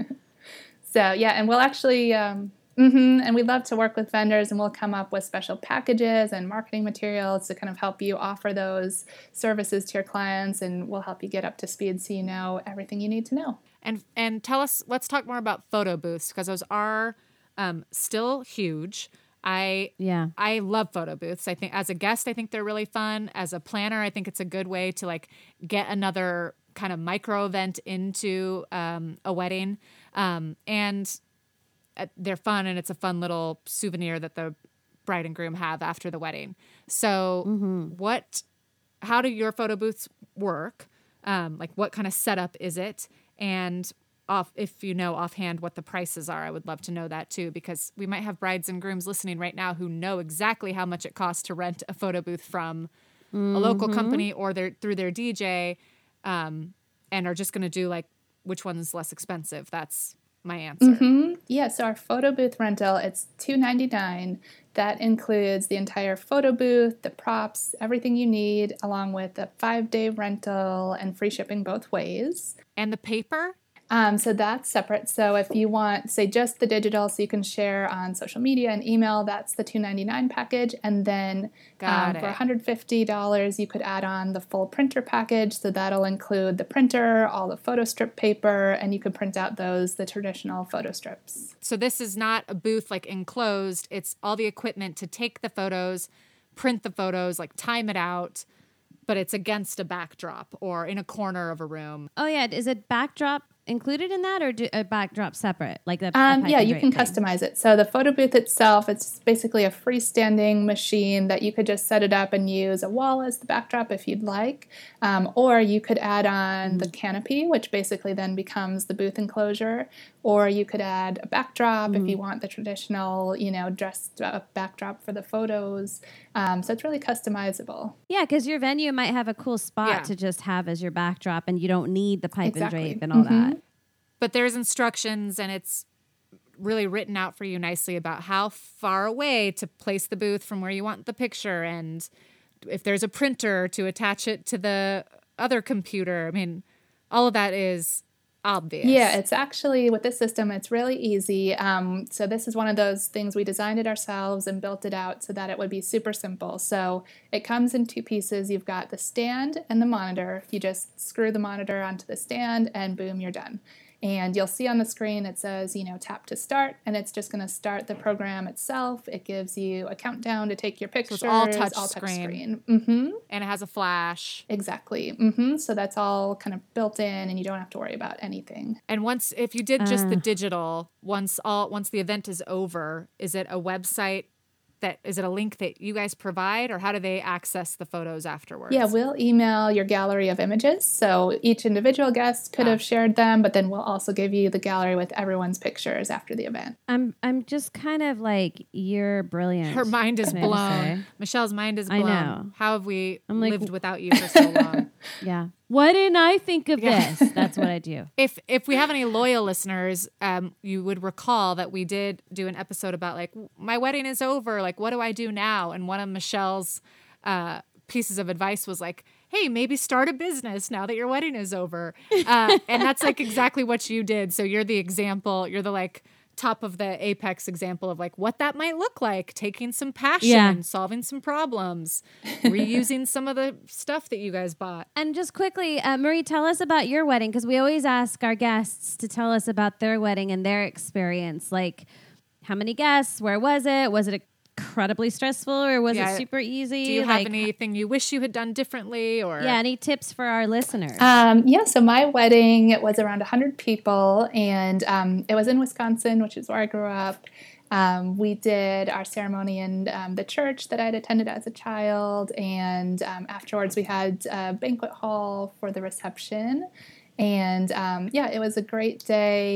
Speaker 5: So yeah, and we'll actually, um, mm-hmm, and we love to work with vendors, and we'll come up with special packages and marketing materials to kind of help you offer those services to your clients, and we'll help you get up to speed so you know everything you need to know.
Speaker 4: And and tell us, let's talk more about photo booths because those are um, still huge. I
Speaker 3: Yeah.
Speaker 4: I love photo booths. I think as a guest, I think they're really fun. As a planner, I think it's a good way to like get another kind of micro event into um, a wedding. Um, and uh, they're fun, and it's a fun little souvenir that the bride and groom have after the wedding. So what, how do your photo booths work? Um, like what kind of setup is it? And off, if you know offhand what the prices are, I would love to know that too, because we might have brides and grooms listening right now who know exactly how much it costs to rent a photo booth from a local company or their through their D J, um, and are just going to do like which one's less expensive. That's my answer.
Speaker 5: Mm-hmm. Yeah, so our photo booth rental, it's two hundred ninety-nine dollars. That includes the entire photo booth, the props, everything you need, along with a five-day rental and free shipping both ways.
Speaker 4: And the paper?
Speaker 5: Um, so that's separate. So if you want, say, just the digital so you can share on social media and email, that's the two hundred ninety-nine dollars package. And then
Speaker 4: Got
Speaker 5: um,
Speaker 4: it.
Speaker 5: for one hundred fifty dollars, you could add on the full printer package. So that'll include the printer, all the photo strip paper, and you can print out those, the traditional photo strips.
Speaker 4: So this is not a booth like enclosed. It's all the equipment to take the photos, print the photos, like time it out, but it's against a backdrop or in a corner of a room.
Speaker 3: Oh, yeah. Is it backdrop included in that or do, a backdrop separate? Like the
Speaker 5: Um, yeah, you can customize it. So the photo booth itself, it's basically a freestanding machine that you could just set it up and use a wall as the backdrop if you'd like. Um, or you could add on the canopy, which basically then becomes the booth enclosure. Or you could add a backdrop if you want the traditional, you know, dressed up backdrop for the photos. Um, so it's really customizable.
Speaker 3: Yeah, because your venue might have a cool spot
Speaker 4: Yeah.
Speaker 3: to just have as your backdrop and you don't need the pipe
Speaker 5: Exactly.
Speaker 3: and drape and all that.
Speaker 4: But there's instructions and it's really written out for you nicely about how far away to place the booth from where you want the picture and if there's a printer to attach it to the other computer. I mean, all of that is obvious.
Speaker 5: Yeah, it's actually, with this system, it's really easy. Um, so this is one of those things we designed it ourselves and built it out so that it would be super simple. So it comes in two pieces. You've got the stand and the monitor. You just screw the monitor onto the stand and boom, you're done. And you'll see on the screen it says, you know, tap to start, and it's just going to start the program itself. It gives you a countdown to take your pictures.
Speaker 4: it's all touch
Speaker 5: all
Speaker 4: screen.
Speaker 5: screen. Mm-hmm.
Speaker 4: And it has a flash.
Speaker 5: Exactly. Mm-hmm. So that's all kind of built in, and you don't have to worry about anything.
Speaker 4: And once, if you did just the
Speaker 3: Uh.
Speaker 4: digital, once all once the event is over, is it a website that is it a link that you guys provide, or how do they access the photos afterwards?
Speaker 5: Yeah, we'll email your gallery of images. So each individual guest could
Speaker 4: Ah.
Speaker 5: have shared them, but then we'll also give you the gallery with everyone's pictures after the event.
Speaker 3: I'm I'm just kind of like, you're brilliant.
Speaker 4: Her mind is
Speaker 3: can I just
Speaker 4: blown.
Speaker 3: say?
Speaker 4: Michelle's mind is
Speaker 3: I
Speaker 4: blown.
Speaker 3: know.
Speaker 4: How have we
Speaker 3: I'm like,
Speaker 4: lived without you for so long?
Speaker 3: Yeah. Why didn't I think of
Speaker 4: Yeah.
Speaker 3: this? That's what I do.
Speaker 4: If if we have any loyal listeners, um, you would recall that we did do an episode about like my wedding is over. Like, what do I do now? And one of Michelle's uh, pieces of advice was like, hey, maybe start a business now that your wedding is over. Uh, and that's like exactly what you did. So you're the example. You're the like top of the apex example of like what that might look like, taking some passion,
Speaker 3: Yeah.
Speaker 4: solving some problems, reusing some of the stuff that you guys bought.
Speaker 3: And just quickly, uh, Marie, tell us about your wedding, because we always ask our guests to tell us about their wedding and their experience. Like, how many guests? Where was it? Was it incredibly stressful, or was
Speaker 4: Yeah.
Speaker 3: it super easy?
Speaker 4: Do you
Speaker 3: like,
Speaker 4: have anything you wish you had done differently, or
Speaker 3: Yeah, any tips for our listeners?
Speaker 5: Um, yeah, so my wedding, it was around one hundred people, and um, it was in Wisconsin, which is where I grew up. Um, we did our ceremony in um, the church that I'd attended as a child, and um, afterwards we had a banquet hall for the reception. And um, yeah, it was a great day.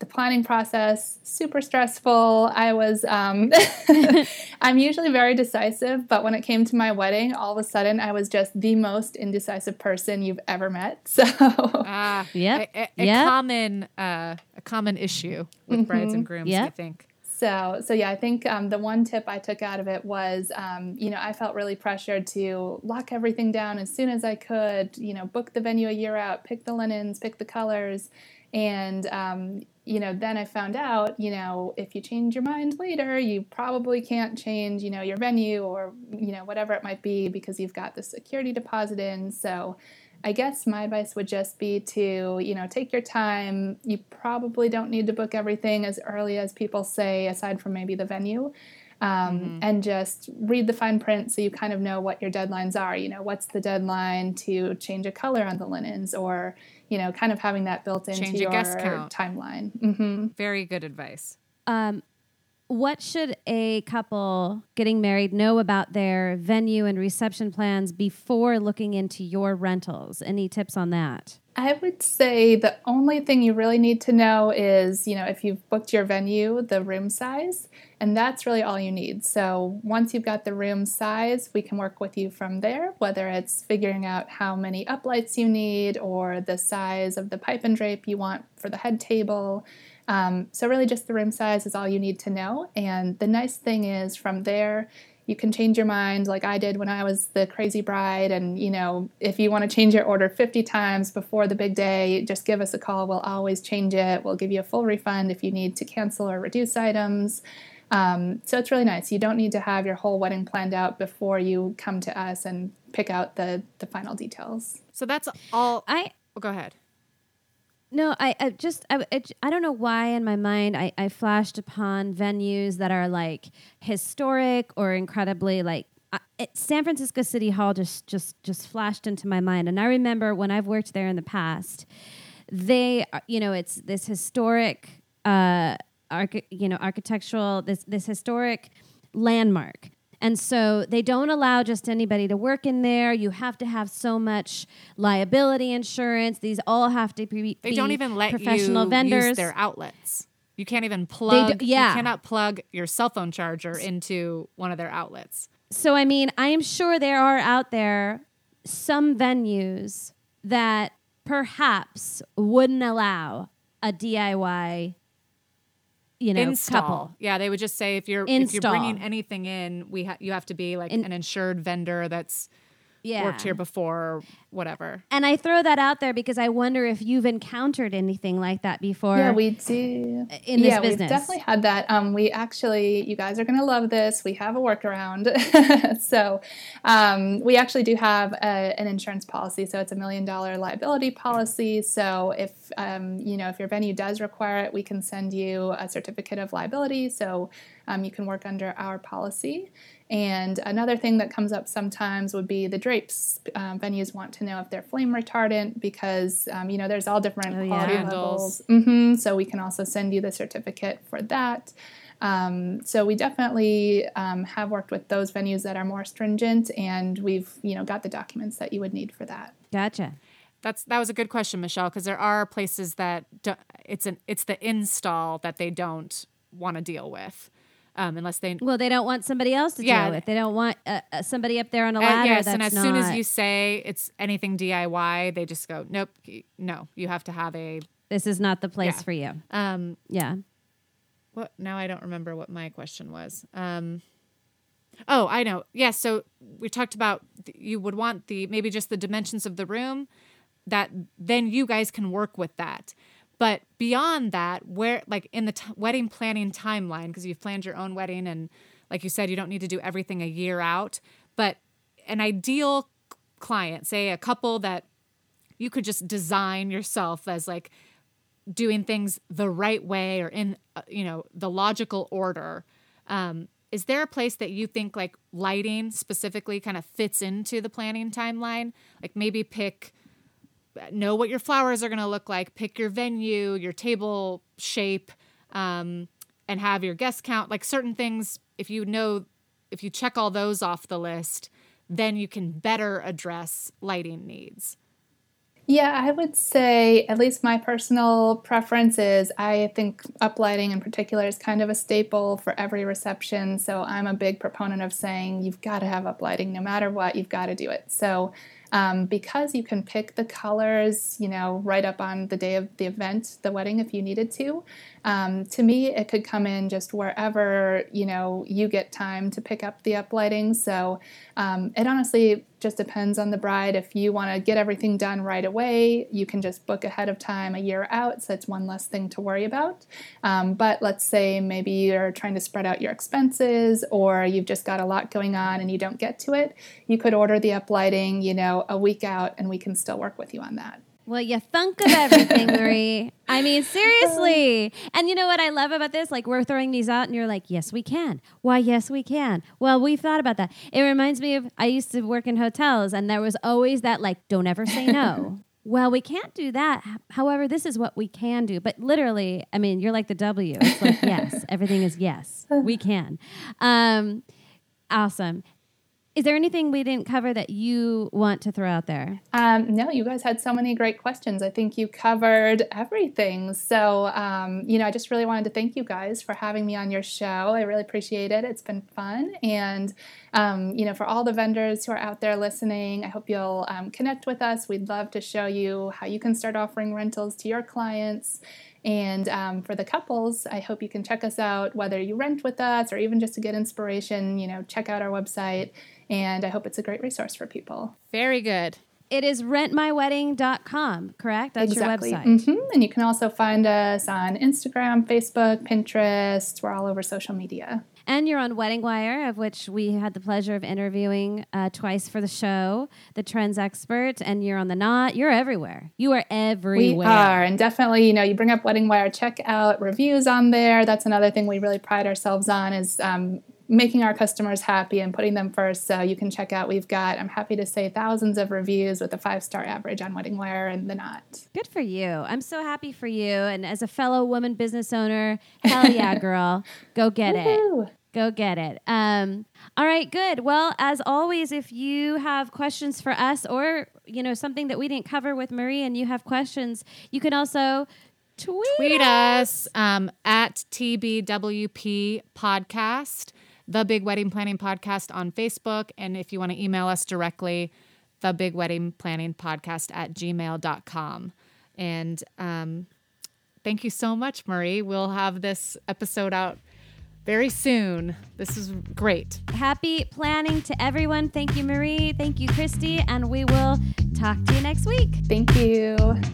Speaker 5: the planning process, super stressful. I was, um, I'm usually very decisive, but when it came to my wedding, all of a sudden I was just the most indecisive person you've ever met. So,
Speaker 4: Ah,
Speaker 3: Yep.
Speaker 4: a, a, a
Speaker 3: Yep.
Speaker 4: common uh, a common issue with brides and grooms,
Speaker 3: Yep.
Speaker 4: I think.
Speaker 5: So, so yeah, I think um, the one tip I took out of it was, um, you know, I felt really pressured to lock everything down as soon as I could, you know, book the venue a year out, pick the linens, pick the colors. And, um, you know, then I found out, you know, if you change your mind later, you probably can't change, you know, your venue or, you know, whatever it might be because you've got the security deposit in. So I guess my advice would just be to, you know, take your time. You probably don't need to book everything as early as people say, aside from maybe the venue, um, mm-hmm. and just read the fine print so you kind of know what your deadlines are. You know, what's the deadline to change a color on the linens or, you know, kind of having that built into
Speaker 4: Change
Speaker 5: your
Speaker 4: guest count.
Speaker 5: timeline. Mm-hmm.
Speaker 4: Very good advice.
Speaker 3: Um, what should a couple getting married know about their venue and reception plans before looking into your rentals? Any tips on that?
Speaker 5: I would say the only thing you really need to know is, you know, if you've booked your venue, the room size, and that's really all you need. So once you've got the room size, we can work with you from there, whether it's figuring out how many uplights you need or the size of the pipe and drape you want for the head table. Um, so really just the room size is all you need to know. And the nice thing is from there, you can change your mind like I did when I was the crazy bride. And, you know, if you want to change your order fifty times before the big day, just give us a call. We'll always change it. We'll give you a full refund if you need to cancel or reduce items. Um, so it's really nice. You don't need to have your whole wedding planned out before you come to us and pick out the, the final details.
Speaker 4: So that's all.
Speaker 3: I
Speaker 4: Oh, go ahead.
Speaker 3: No, I, I just, I, it, I don't know why in my mind I, I flashed upon venues that are like historic or incredibly like, uh, it, San Francisco City Hall just, just, just flashed into my mind. And I remember when I've worked there in the past, they, are- you know, it's this historic, uh, arch, you know, architectural, this, this historic landmark. And so they don't allow just anybody to work in there. You have to have so much liability insurance. These all have to be,
Speaker 4: They
Speaker 3: be
Speaker 4: don't even let
Speaker 3: professional
Speaker 4: you
Speaker 3: vendors.
Speaker 4: use their outlets. You can't even plug.
Speaker 3: d- yeah.
Speaker 4: You cannot plug your cell phone charger into one of their outlets.
Speaker 3: So, I mean, I am sure there are out there some venues that perhaps wouldn't allow a D I Y, you know,
Speaker 4: Install.
Speaker 3: couple.
Speaker 4: Yeah, they would just say if you're if you're
Speaker 3: Install.
Speaker 4: bringing anything in, we ha- you have to be like
Speaker 3: In-
Speaker 4: an insured vendor that's
Speaker 3: Yeah.
Speaker 4: worked here before or whatever.
Speaker 3: And I throw that out there because I wonder if you've encountered anything like that before.
Speaker 5: Yeah, we do.
Speaker 3: in this
Speaker 5: yeah,
Speaker 3: business.
Speaker 5: we've definitely had that. Um, we actually, you guys are going to love this. We have a workaround. so um, we actually do have a, an insurance policy. So it's a million dollar liability policy. So if, um, you know, if your venue does require it, we can send you a certificate of liability. So um, you can work under our policy. And another thing that comes up sometimes would be the drapes. Um, venues want to know if they're flame retardant because, um, you know, there's all different
Speaker 3: Oh, yeah.
Speaker 5: quality
Speaker 4: Candles.
Speaker 5: levels. Mm-hmm. So we can also send you the certificate for that. Um, so we definitely um, have worked with those venues that are more stringent, and we've, you know, got the documents that you would need for that.
Speaker 3: Gotcha.
Speaker 4: That's that was a good question, Michelle, because there are places that do, it's an it's the install that they don't want to deal with. Um, unless they
Speaker 3: Well, they don't want somebody else to
Speaker 4: Yeah.
Speaker 3: deal with. They don't want uh, uh, somebody up there on a
Speaker 4: Uh,
Speaker 3: ladder.
Speaker 4: yes,
Speaker 3: that's
Speaker 4: and as
Speaker 3: not,
Speaker 4: soon as you say it's anything D I Y, they just go, nope, y- no, you have to have a.
Speaker 3: this is not the place
Speaker 4: Yeah.
Speaker 3: for you.
Speaker 4: Um,
Speaker 3: Yeah.
Speaker 4: what now? I don't remember what my question was. Um, oh, I know. Yes, so we talked about th- you would want the maybe just the dimensions of the room. That then you guys can work with that. But beyond that, where like in the t- wedding planning timeline, because you've planned your own wedding and like you said, you don't need to do everything a year out, but an ideal c- client, say a couple that you could just design yourself as like doing things the right way or in, uh, you know, the logical order. Um, is there a place that you think like lighting specifically kind of fits into the planning timeline? Like maybe pick know what your flowers are going to look like, pick your venue, your table shape, um, and have your guest count. Like certain things, if you know, if you check all those off the list, then you can better address lighting needs.
Speaker 5: Yeah, I would say, at least my personal preference is, I think uplighting in particular is kind of a staple for every reception. So I'm a big proponent of saying you've got to have uplighting no matter what, you've got to do it. So um, because you can pick the colors, you know, right up on the day of the event, the wedding, if you needed to, um, to me, it could come in just wherever, you know, you get time to pick up the uplighting. So um, it honestly just depends on the bride. If you want to get everything done right away, you can just book ahead of time a year out, so it's one less thing to worry about. Um, but let's say maybe you're trying to spread out your expenses, or you've just got a lot going on and you don't get to it, you could order the uplighting, you know, a week out, and we can still work with you on that.
Speaker 3: Well, you thunk of everything, Marie. I mean, seriously. And you know what I love about this? Like, we're throwing these out and you're like, yes, we can. Why, yes, we can. Well, we've thought about that. It reminds me of, I used to work in hotels, and there was always that, like, don't ever say no. Well, we can't do that. However, this is what we can do. But literally, I mean, you're like the W. It's like, yes, everything is yes. We can. Um, awesome. Is there anything we didn't cover that you want to throw out there?
Speaker 5: Um, no, you guys had so many great questions. I think you covered everything. So, um, you know, I just really wanted to thank you guys for having me on your show. I really appreciate it. It's been fun. And, um, you know, for all the vendors who are out there listening, I hope you'll um, connect with us. We'd love to show you how you can start offering rentals to your clients. And um, for the couples, I hope you can check us out, whether you rent with us or even just to get inspiration, you know, check out our website. And I hope it's a great resource for people.
Speaker 4: Very good.
Speaker 3: It is rent my wedding dot com, correct? That's
Speaker 5: Exactly.
Speaker 3: your website.
Speaker 5: Mm-hmm. And you can also find us on Instagram, Facebook, Pinterest. We're all over social media.
Speaker 3: And you're on Wedding Wire, of which we had the pleasure of interviewing uh, twice for the show, the trends expert, and you're on The Knot. You're everywhere. You are everywhere.
Speaker 5: We are. And definitely, you know, you bring up Wedding Wire, check out reviews on there. That's another thing we really pride ourselves on, is um, making our customers happy and putting them first. So you can check out, we've got, I'm happy to say, thousands of reviews with a five-star average on Wedding Wire and The Knot.
Speaker 3: Good for you. I'm so happy for you. And as a fellow woman business owner, hell yeah, girl. Go get
Speaker 5: Woo-hoo.
Speaker 3: it. Go get it. Um, all right, good. Well, as always, if you have questions for us, or, you know, something that we didn't cover with Marie and you have questions, you can also tweet,
Speaker 4: Tweet
Speaker 3: us.
Speaker 4: us um, at T B W P Podcast, The Big Wedding Planning Podcast on Facebook. And if you want to email us directly, The Big Wedding Planning Podcast at gmail dot com. And um, thank you so much, Marie. We'll have this episode out very soon. This is great.
Speaker 3: Happy planning to everyone. Thank you, Marie. Thank you, Christy. And we will talk to you next week.
Speaker 5: Thank you.